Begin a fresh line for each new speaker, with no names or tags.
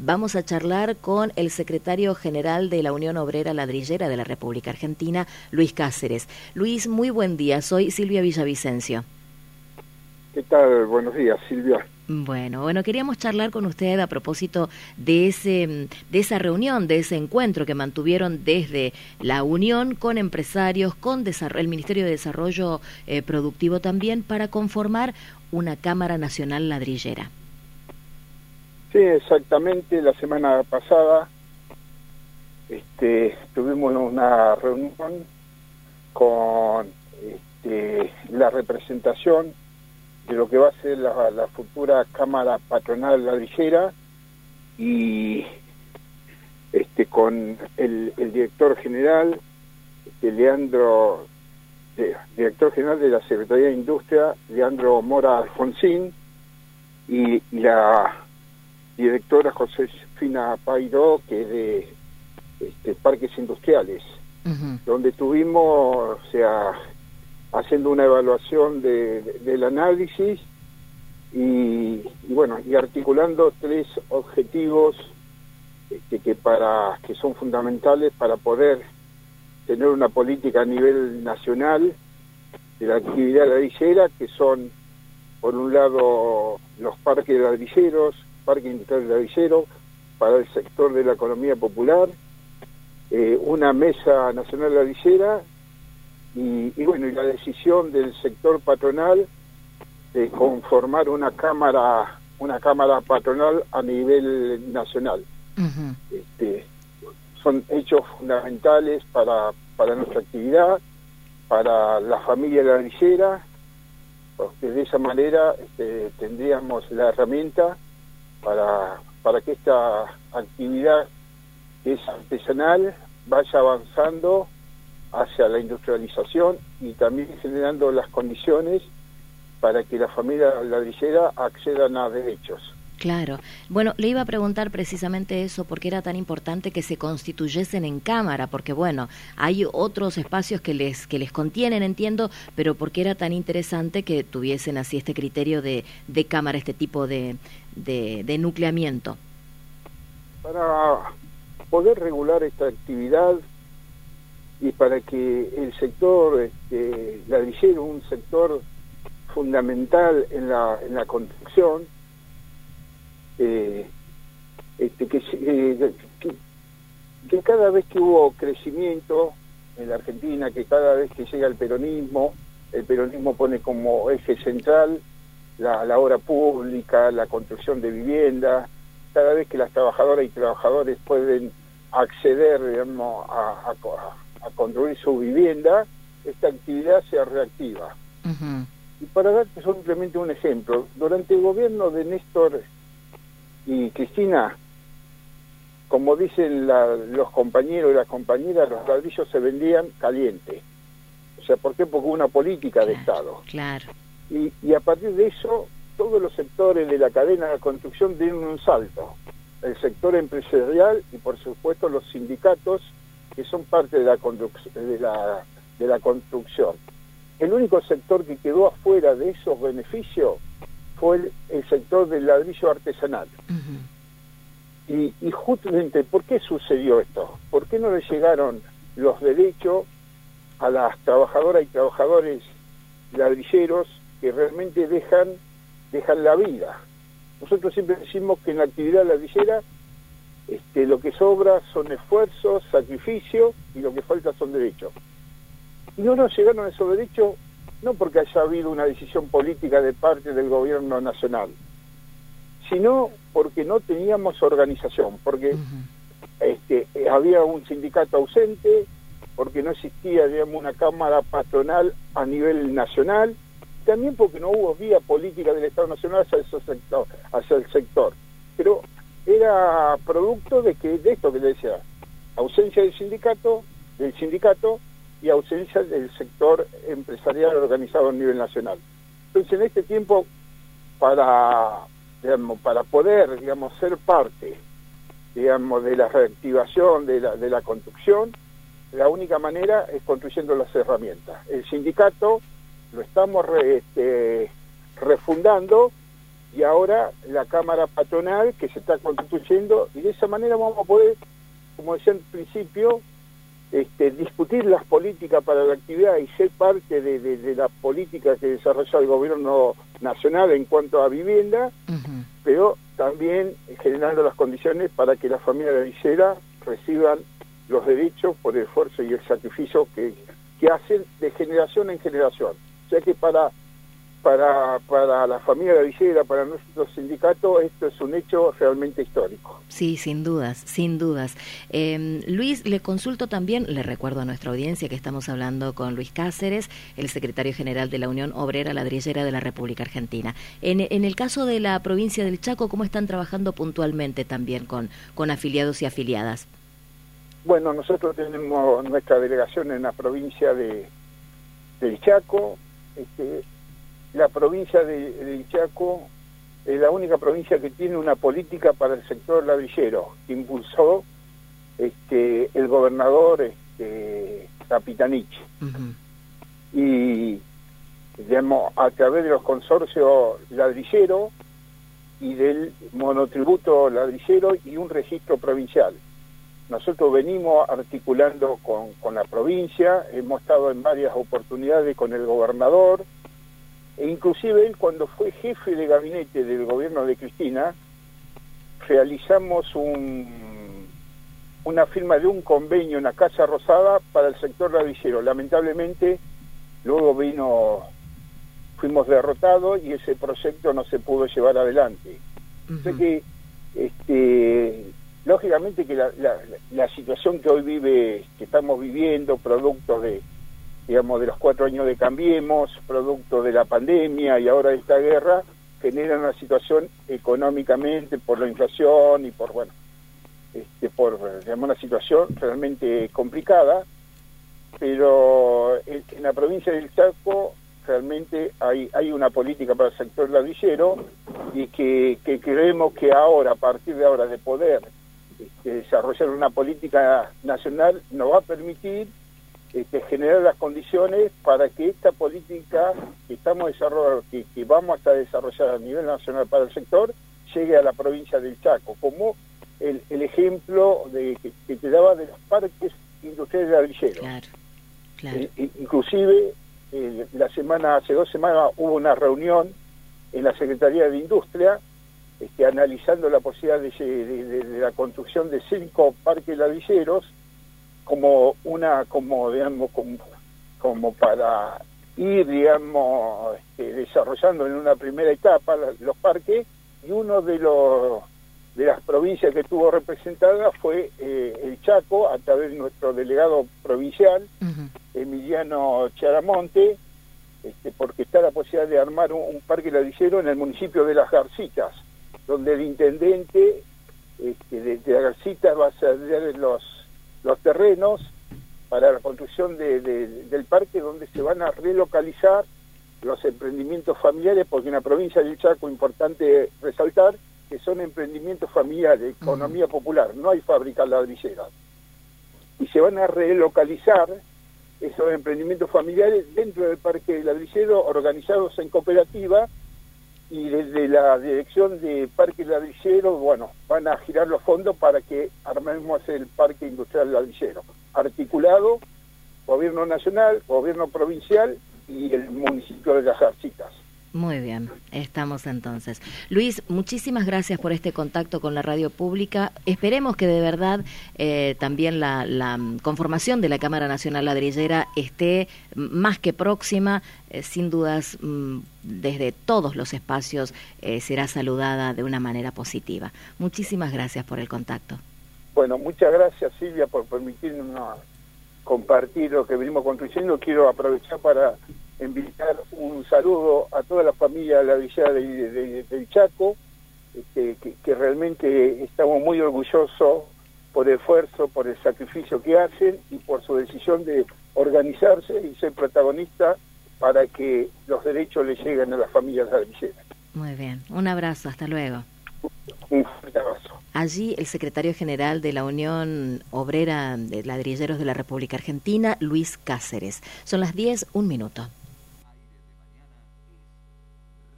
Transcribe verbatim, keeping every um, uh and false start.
Vamos a charlar con el secretario general de la Unión Obrera Ladrillera de la República Argentina, Luis Cáceres. Luis, muy buen día. Soy Silvia Villavicencio.
¿Qué tal? Buenos días, Silvia.
Bueno, bueno, queríamos charlar con usted a propósito de ese, de esa reunión, de ese encuentro que mantuvieron desde la Unión con empresarios, con el Ministerio de Desarrollo eh, Productivo también, para conformar una Cámara Nacional Ladrillera.
Sí, exactamente. La semana pasada este, tuvimos una reunión con este, la representación de lo que va a ser la, la futura Cámara Patronal Ladrillera y este, con el, el director general, este, Leandro, de, director general de la Secretaría de Industria, Leandro Mora Alfonsín, y, y la directora Josefina Pairó, que es de este, Parques Industriales, uh-huh. donde tuvimos, o sea, haciendo una evaluación de, de, del análisis y, y bueno, y articulando tres objetivos este, que para que son fundamentales para poder tener una política a nivel nacional de la actividad ladrillera, que son, por un lado, los parques ladrilleros, parque industrial ladrillero para el sector de la economía popular, eh, una mesa nacional ladrillera y, y bueno, y la decisión del sector patronal de conformar una cámara, una cámara patronal a nivel nacional. Uh-huh. Este, son hechos fundamentales para, para nuestra actividad, para la familia ladrillera, porque de esa manera este, tendríamos la herramienta para para que esta actividad que es artesanal vaya avanzando hacia la industrialización y también generando las condiciones para que la familia ladrillera accedan a derechos.
Claro. Bueno, le iba a preguntar precisamente eso, por qué era tan importante que se constituyesen en Cámara, porque bueno, hay otros espacios que les que les contienen, entiendo, pero por qué era tan interesante que tuviesen así este criterio de, de Cámara, este tipo de, de, de nucleamiento.
Para poder regular esta actividad y para que el sector este, ladrillero, un sector fundamental en la, en la construcción, Eh, este, que, eh, que, que cada vez que hubo crecimiento en la Argentina, que cada vez que llega el peronismo, el peronismo pone como eje central la, la obra pública, la construcción de vivienda, cada vez que las trabajadoras y trabajadores pueden acceder, digamos, a, a, a construir su vivienda, esta actividad se reactiva. Uh-huh. Y para darte simplemente un ejemplo, durante el gobierno de Néstor y Cristina, como dicen la, los compañeros y las compañeras, los ladrillos se vendían caliente. O sea, ¿por qué? Porque hubo una política
claro,
de Estado.
Claro.
Y, y a partir de eso, todos los sectores de la cadena de construcción dieron un salto. El sector empresarial y, por supuesto, los sindicatos, que son parte de la, de la, de la construcción. El único sector que quedó afuera de esos beneficios fue el, el sector del ladrillo artesanal. Uh-huh. Y, y justamente, ¿por qué sucedió esto? ¿Por qué no le llegaron los derechos a las trabajadoras y trabajadores ladrilleros que realmente dejan, dejan la vida? Nosotros siempre decimos que en la actividad ladrillera este, lo que sobra son esfuerzos, sacrificios, y lo que falta son derechos. Y no nos llegaron esos derechos no porque haya habido una decisión política de parte del gobierno nacional, sino porque no teníamos organización, porque uh-huh. este, había un sindicato ausente, porque no existía, digamos, una cámara patronal a nivel nacional, también porque no hubo vía política del Estado Nacional hacia, ese sector, hacia el sector. Pero era producto de que de esto que le decía, ausencia del sindicato, del sindicato, y ausencia del sector empresarial organizado a nivel nacional. Entonces, en este tiempo, para digamos, para poder, digamos, ser parte, digamos, de la reactivación de la, de la construcción, la única manera es construyendo las herramientas. El sindicato lo estamos re, este, refundando y ahora la Cámara Patronal que se está constituyendo, y de esa manera vamos a poder, como decía al principio, este, discutir las políticas para la actividad y ser parte de, de, de la política que desarrolla el gobierno nacional en cuanto a vivienda, uh-huh. pero también generando las condiciones para que las familias de Villera reciban los derechos por el esfuerzo y el sacrificio que, que hacen de generación en generación. O sea que para para para la familia de Villera, para nuestro sindicato, esto es un hecho realmente histórico.
Sí, sin dudas, sin dudas. Eh, Luis, le consulto también, le recuerdo a nuestra audiencia que estamos hablando con Luis Cáceres, el secretario general de la Unión Obrera Ladrillera de la República Argentina. En, en el caso de la provincia del Chaco, ¿cómo están trabajando puntualmente también con, con afiliados y afiliadas?
Bueno, nosotros tenemos nuestra delegación en la provincia de del Chaco. Este, la provincia de, del Chaco es la única provincia que tiene una política para el sector ladrillero, que impulsó este, el gobernador este, Capitanich. Uh-huh. Y, digamos, a través de los consorcios ladrilleros y del monotributo ladrillero y un registro provincial. Nosotros venimos articulando con, con la provincia, hemos estado en varias oportunidades con el gobernador, e inclusive él, cuando fue jefe de gabinete del gobierno de Cristina, realizamos un, una firma de un convenio en la Casa Rosada para el sector ladrillero. Lamentablemente, luego vino, fuimos derrotados y ese proyecto no se pudo llevar adelante. Uh-huh. O sea que, este... lógicamente que la, la, la situación que hoy vive, que estamos viviendo, producto de, digamos, de los cuatro años de Cambiemos, producto de la pandemia y ahora de esta guerra, genera una situación económicamente por la inflación y por, bueno, este, por, digamos, una situación realmente complicada, pero en, en la provincia del Chaco realmente hay, hay una política para el sector ladrillero y que, que creemos que ahora, a partir de ahora, de poder Este, desarrollar una política nacional nos va a permitir este, generar las condiciones para que esta política que estamos desarrollando, que, que vamos a desarrollar a nivel nacional para el sector, llegue a la provincia del Chaco, como el, el ejemplo de que, que te daba de los parques industriales ladrilleros. Claro, claro. Eh, inclusive eh, la semana, hace dos semanas hubo una reunión en la Secretaría de Industria, Este, analizando la posibilidad de, de, de, de la construcción de cinco parques ladrilleros como una, como digamos, como, como para ir, digamos, este, desarrollando en una primera etapa la, los parques, y uno de los de las provincias que estuvo representada fue eh, el Chaco, a través de nuestro delegado provincial, uh-huh. Emiliano Charamonte, este, porque está la posibilidad de armar un, un parque ladrillero en el municipio de Las Garcitas, donde el intendente este, de, de la Garcita va a ceder los, los terrenos para la construcción de, de, del parque, donde se van a relocalizar los emprendimientos familiares, porque en la provincia del Chaco, importante resaltar, que son emprendimientos familiares, economía uh-huh. popular, no hay fábricas ladrilleras. Y se van a relocalizar esos emprendimientos familiares dentro del parque ladrillero, organizados en cooperativa, y desde la dirección de Parque Ladrillero, bueno, van a girar los fondos para que armemos el Parque Industrial Ladrillero, articulado, Gobierno Nacional, Gobierno Provincial y el municipio de Las Garcitas.
Muy bien, estamos entonces. Luis, muchísimas gracias por este contacto con la radio pública. Esperemos que de verdad eh, también la, la conformación de la Cámara Nacional Ladrillera esté más que próxima. Eh, sin dudas, mmm, desde todos los espacios eh, será saludada de una manera positiva. Muchísimas gracias por el contacto.
Bueno, muchas gracias, Silvia, por permitirnos compartir lo que venimos construyendo. Quiero aprovechar para enviar un saludo a toda la familia ladrillera de, de, de, del Chaco, este, que, que realmente estamos muy orgullosos por el esfuerzo, por el sacrificio que hacen y por su decisión de organizarse y ser protagonistas para que los derechos le lleguen a las familias ladrilleras.
Muy bien, un abrazo, hasta luego.
Un fuerte abrazo.
Allí el secretario general de la Unión Obrera de Ladrilleros de la República Argentina, Luis Cáceres. Son las diez, un minuto.